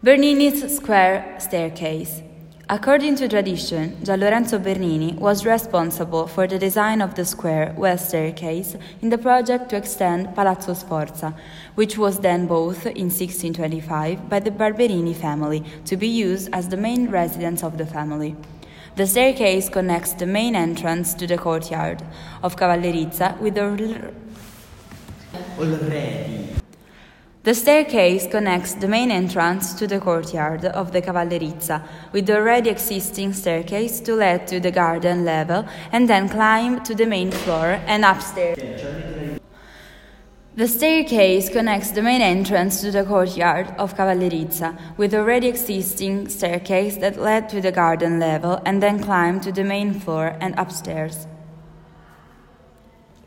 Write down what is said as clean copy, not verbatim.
Bernini's square staircase. According to tradition, Gian Lorenzo Bernini was responsible for the design of the square west staircase in the project to extend Palazzo Sforza, which was then bought in 1625 by the Barberini family to be used as the main residence of the family. The staircase connects the main entrance to the courtyard of Cavallerizza with The staircase connects the main entrance to the courtyard of the Cavallerizza with the already existing staircase to lead to the garden level and then climb to the main floor and upstairs. The staircase connects the main entrance to the courtyard of Cavallerizza with the already existing staircase that led to the garden level and then climb to the main floor and upstairs.